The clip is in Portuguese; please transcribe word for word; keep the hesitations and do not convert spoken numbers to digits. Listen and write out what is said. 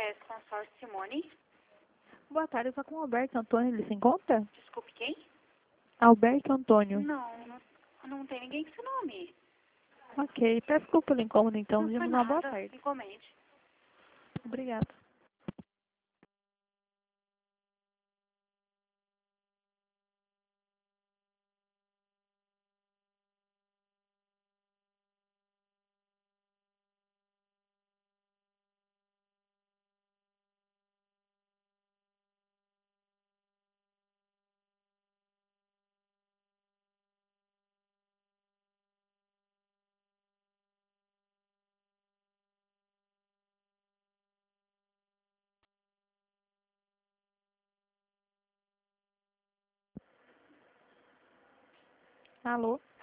é Consórcio Simone. Boa tarde, eu tô com o Alberto Antônio, ele se encontra? Desculpe, quem? Alberto Antônio. Não, não, não tem ninguém com esse nome. Ok, peço desculpa pelo incômodo então, Não foi desejamos uma boa nada. tarde. Igualmente. Obrigada. Alô?